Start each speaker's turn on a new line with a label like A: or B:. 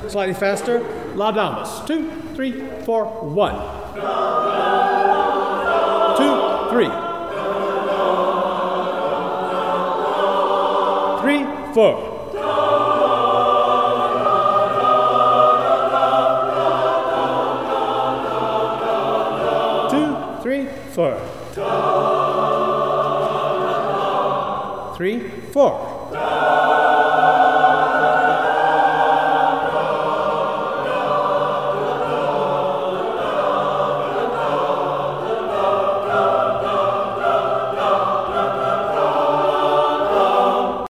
A: Slightly faster. Laudamus. 2, 3, 4, 1. 2, 3. 3, 4. 2, 3, 4. 3, 4.